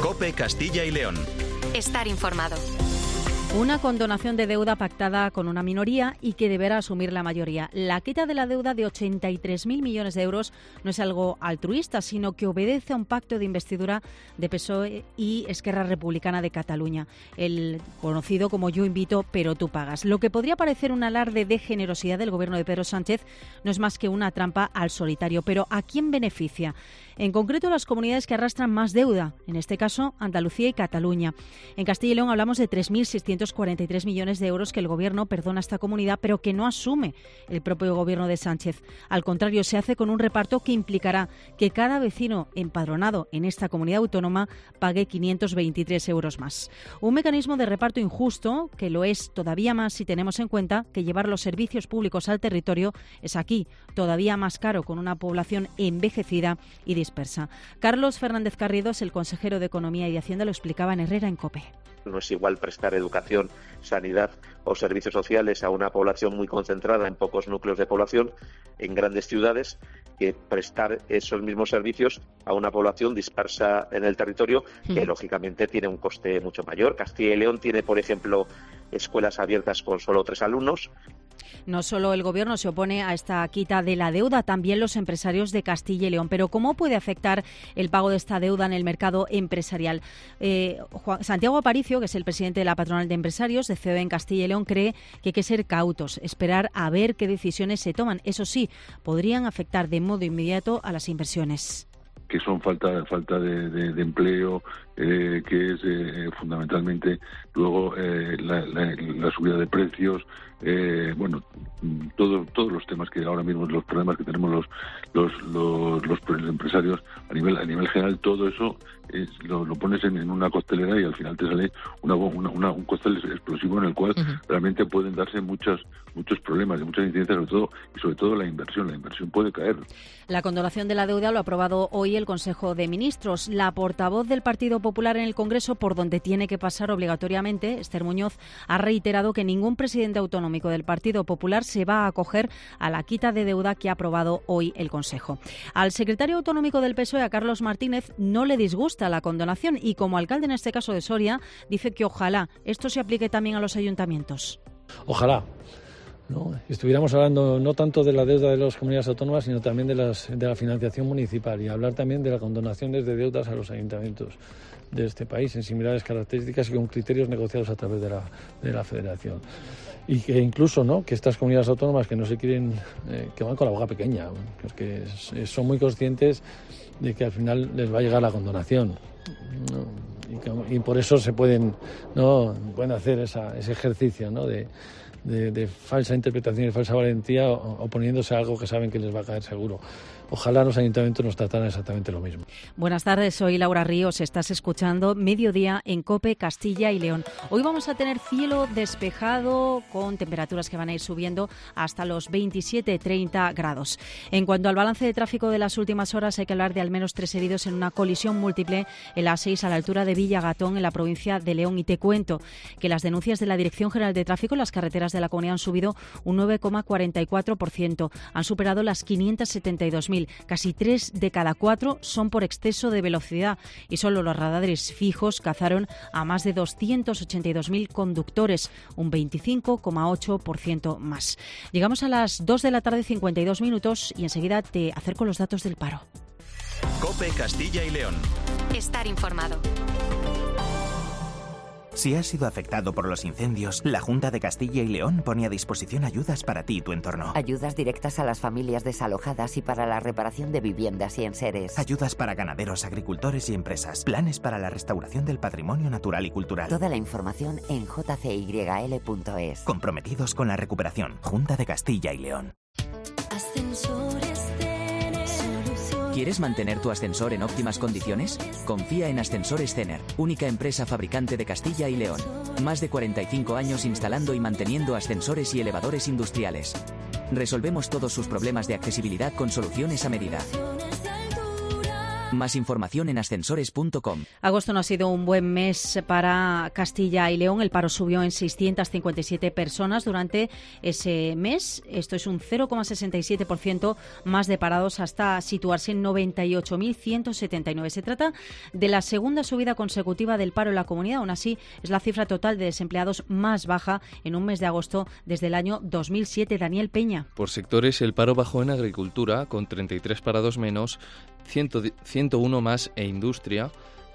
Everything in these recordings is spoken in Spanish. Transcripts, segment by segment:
COPE Castilla y León. Estar informado. Una condonación de deuda pactada con una minoría y que deberá asumir la mayoría. La quita de la deuda de 83.000 millones de euros no es algo altruista, sino que obedece a un pacto de investidura de PSOE y Esquerra Republicana de Cataluña, el conocido como Yo invito, pero tú pagas. Lo que podría parecer un alarde de generosidad del gobierno de Pedro Sánchez no es más que una trampa al solitario. Pero ¿a quién beneficia? En concreto, las comunidades que arrastran más deuda, en este caso Andalucía y Cataluña. En Castilla y León hablamos de 3.643 millones de euros que el Gobierno perdona a esta comunidad, pero que no asume el propio Gobierno de Sánchez. Al contrario, se hace con un reparto que implicará que cada vecino empadronado en esta comunidad autónoma pague 523 euros más. Un mecanismo de reparto injusto, que lo es todavía más si tenemos en cuenta que llevar los servicios públicos al territorio es aquí todavía más caro, con una población envejecida y dispersa. Carlos Fernández Carriedo es el consejero de Economía y de Hacienda, lo explicaba en Herrera en COPE. No es igual prestar educación, sanidad o servicios sociales a una población muy concentrada en pocos núcleos de población en grandes ciudades que prestar esos mismos servicios a una población dispersa en el territorio que lógicamente tiene un coste mucho mayor. Castilla y León tiene, por ejemplo, escuelas abiertas con solo 3 alumnos. No solo el Gobierno se opone a esta quita de la deuda, también los empresarios de Castilla y León. Pero ¿cómo puede afectar el pago de esta deuda en el mercado empresarial? Santiago Aparicio, que es el presidente de la Patronal de Empresarios de COE en Castilla y León, cree que hay que ser cautos, esperar a ver qué decisiones se toman. Eso sí, podrían afectar de modo inmediato a las inversiones. Que son falta de empleo, que es fundamentalmente luego la subida de precios, todos los temas que ahora mismo, los problemas que tenemos los empresarios a nivel general, todo eso lo pones en una costelera y al final te sale un cóctel explosivo en el cual realmente pueden darse muchos problemas, de muchas incidencias, sobre todo la inversión puede caer. La condonación de la deuda lo ha aprobado hoy el Consejo de Ministros. La portavoz del Partido Popular en el Congreso, por donde tiene que pasar obligatoriamente, Esther Muñoz, ha reiterado que ningún presidente autonómico del Partido Popular se va a acoger a la quita de deuda que ha aprobado hoy el Consejo. Al secretario autonómico del PSOE, a Carlos Martínez, no le disgusta la condonación y, como alcalde en este caso de Soria, dice que ojalá esto se aplique también a los ayuntamientos. Ojalá. ¿No? Estuviéramos hablando no tanto de la deuda de las comunidades autónomas, sino también de la financiación municipal, y hablar también de las condonaciones de deudas a los ayuntamientos de este país en similares características y con criterios negociados a través de la Federación. Y que incluso, ¿no?, que estas comunidades autónomas que no se quieren, que van con la boca pequeña, que son muy conscientes de que al final les va a llegar la condonación, ¿no? Y por eso pueden hacer ese ejercicio, ¿no?, de falsa interpretación y falsa valentía, oponiéndose a algo que saben que les va a caer seguro. Ojalá los ayuntamientos nos trataran exactamente lo mismo. Buenas tardes, soy Laura Ríos. Estás escuchando Mediodía en COPE Castilla y León. Hoy vamos a tener cielo despejado con temperaturas que van a ir subiendo hasta los 27-30 grados. En cuanto al balance de tráfico de las últimas horas, hay que hablar de al menos 3 heridos en una colisión múltiple en la A6 a la altura de Villagatón, en la provincia de León. Y te cuento que las denuncias de la Dirección General de Tráfico en las carreteras de la comunidad han subido un 9,44%. Han superado las 572.000. Casi 3 de cada 4 son por exceso de velocidad y solo los radares fijos cazaron a más de 282.000 conductores, un 25,8% más. Llegamos a las 2 de la tarde, 52 minutos, y enseguida te acerco los datos del paro. COPE Castilla y León. Estar informado. Si has sido afectado por los incendios, la Junta de Castilla y León pone a disposición ayudas para ti y tu entorno. Ayudas directas a las familias desalojadas y para la reparación de viviendas y enseres. Ayudas para ganaderos, agricultores y empresas. Planes para la restauración del patrimonio natural y cultural. Toda la información en jcyl.es. Comprometidos con la recuperación. Junta de Castilla y León. ¿Quieres mantener tu ascensor en óptimas condiciones? Confía en Ascensores Cener, única empresa fabricante de Castilla y León. Más de 45 años instalando y manteniendo ascensores y elevadores industriales. Resolvemos todos sus problemas de accesibilidad con soluciones a medida. Más información en ascensores.com. Agosto no ha sido un buen mes para Castilla y León. El paro subió en 657 personas durante ese mes. Esto es un 0,67% más de parados hasta situarse en 98.179. Se trata de la segunda subida consecutiva del paro en la comunidad. Aún así, es la cifra total de desempleados más baja en un mes de agosto desde el año 2007. Daniel Peña. Por sectores, el paro bajó en agricultura, con 33 parados menos, 101 más, e industria,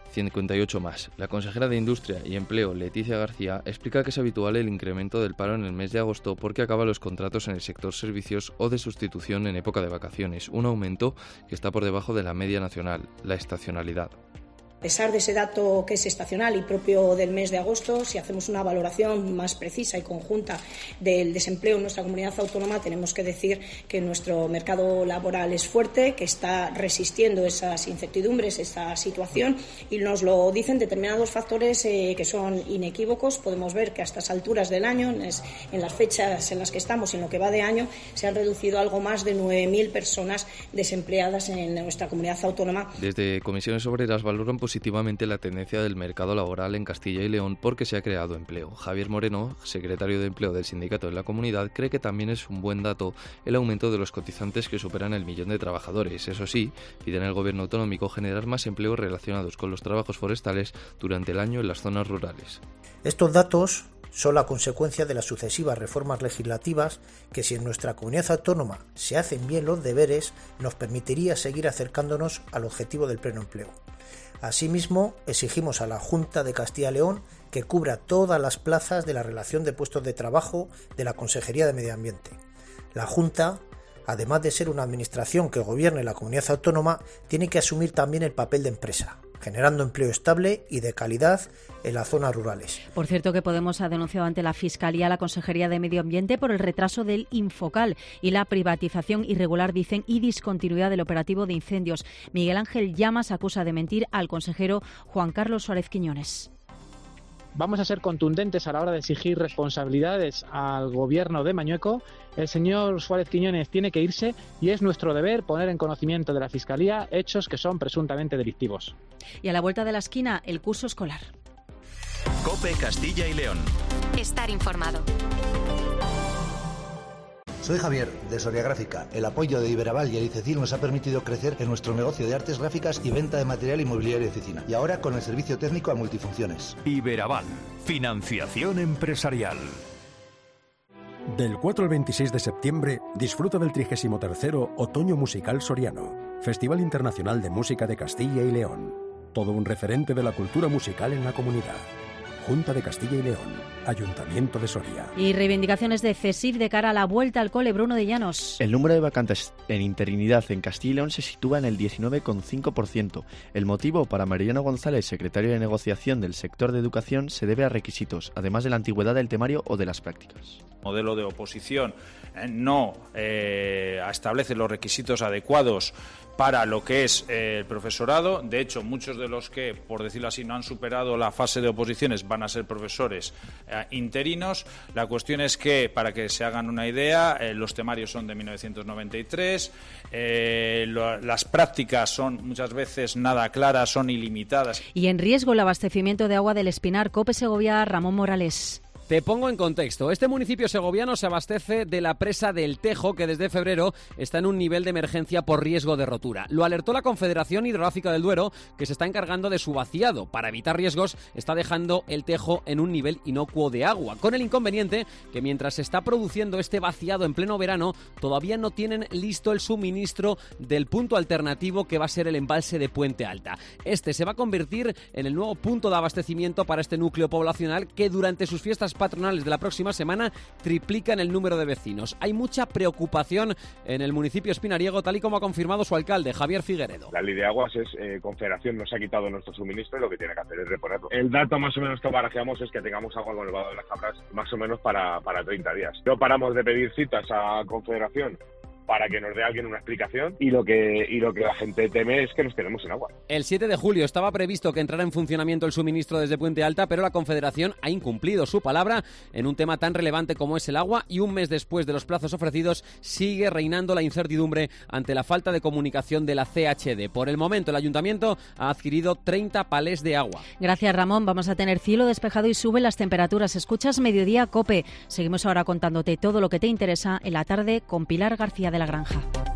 58 más. La consejera de Industria y Empleo, Leticia García, explica que es habitual el incremento del paro en el mes de agosto porque acaban los contratos en el sector servicios o de sustitución en época de vacaciones, un aumento que está por debajo de la media nacional, la estacionalidad. A pesar de ese dato que es estacional y propio del mes de agosto, si hacemos una valoración más precisa y conjunta del desempleo en nuestra comunidad autónoma, tenemos que decir que nuestro mercado laboral es fuerte, que está resistiendo esas incertidumbres, esa situación, y nos lo dicen determinados factores que son inequívocos. Podemos ver que a estas alturas del año, en las fechas en las que estamos y en lo que va de año, se han reducido algo más de 9.000 personas desempleadas en nuestra comunidad autónoma. Desde Comisiones Obreras valoran positivamente la tendencia del mercado laboral en Castilla y León porque se ha creado empleo. Javier Moreno, secretario de Empleo del sindicato de la comunidad, cree que también es un buen dato el aumento de los cotizantes que superan el 1.000.000 de trabajadores. Eso sí, piden al gobierno autonómico generar más empleos relacionados con los trabajos forestales durante el año en las zonas rurales. Estos datos son la consecuencia de las sucesivas reformas legislativas que, si en nuestra comunidad autónoma se hacen bien los deberes, nos permitiría seguir acercándonos al objetivo del pleno empleo. Asimismo, exigimos a la Junta de Castilla y León que cubra todas las plazas de la relación de puestos de trabajo de la Consejería de Medio Ambiente. La Junta, además de ser una administración que gobierne la comunidad autónoma, tiene que asumir también el papel de empresa, generando empleo estable y de calidad en las zonas rurales. Por cierto, que Podemos ha denunciado ante la Fiscalía a la Consejería de Medio Ambiente por el retraso del Infocal y la privatización irregular, dicen, y discontinuidad del operativo de incendios. Miguel Ángel Llamas acusa de mentir al consejero Juan Carlos Suárez Quiñones. Vamos a ser contundentes a la hora de exigir responsabilidades al gobierno de Mañueco. El señor Suárez Quiñones tiene que irse y es nuestro deber poner en conocimiento de la Fiscalía hechos que son presuntamente delictivos. Y a la vuelta de la esquina, el curso escolar. COPE Castilla y León. Estar informado. Soy Javier, de Soria Gráfica. El apoyo de Iberaval y el ICECIL nos ha permitido crecer en nuestro negocio de artes gráficas y venta de material inmobiliario de oficina. Y ahora con el servicio técnico a multifunciones. Iberaval, financiación empresarial. Del 4 al 26 de septiembre, disfruta del 33º Otoño Musical Soriano, Festival Internacional de Música de Castilla y León. Todo un referente de la cultura musical en la comunidad. Junta de Castilla y León, Ayuntamiento de Soria. Y reivindicaciones de CESIF de cara a la vuelta al cole. Bruno de Llanos. El número de vacantes en interinidad en Castilla y León se sitúa en el 19,5%. El motivo para Mariano González, secretario de negociación del sector de educación, se debe a requisitos, además de la antigüedad del temario o de las prácticas. El modelo de oposición no establece los requisitos adecuados para lo que es el profesorado. De hecho, muchos de los que, por decirlo así, no han superado la fase de oposiciones van a ser profesores interinos. La cuestión es que, para que se hagan una idea, los temarios son de 1993, las prácticas son muchas veces nada claras, son ilimitadas. Y en riesgo el abastecimiento de agua del Espinar. COPE Segovia, Ramón Morales. Te pongo en contexto. Este municipio segoviano se abastece de la presa del Tejo, que desde febrero está en un nivel de emergencia por riesgo de rotura. Lo alertó la Confederación Hidrográfica del Duero, que se está encargando de su vaciado. Para evitar riesgos, está dejando el Tejo en un nivel inocuo de agua, con el inconveniente que mientras se está produciendo este vaciado en pleno verano, todavía no tienen listo el suministro del punto alternativo que va a ser el embalse de Puente Alta. Este se va a convertir en el nuevo punto de abastecimiento para este núcleo poblacional que durante sus fiestas patronales de la próxima semana triplican el número de vecinos. Hay mucha preocupación en el municipio espinariego, tal y como ha confirmado su alcalde, Javier Figueredo. La ley de aguas es Confederación nos ha quitado nuestro suministro y lo que tiene que hacer es reponerlo. El dato más o menos que barajeamos es que tengamos agua con el vado de las Cabras más o menos para 30 días. No paramos de pedir citas a Confederación para que nos dé alguien una explicación, y lo que la gente teme es que nos quedemos sin agua. El 7 de julio estaba previsto que entrara en funcionamiento el suministro desde Puente Alta, pero la Confederación ha incumplido su palabra en un tema tan relevante como es el agua, y un mes después de los plazos ofrecidos sigue reinando la incertidumbre ante la falta de comunicación de la CHD. Por el momento el Ayuntamiento ha adquirido 30 palés de agua. Gracias, Ramón. Vamos a tener cielo despejado y suben las temperaturas. Escuchas Mediodía COPE. Seguimos ahora contándote todo lo que te interesa en la tarde con Pilar García de la Granja.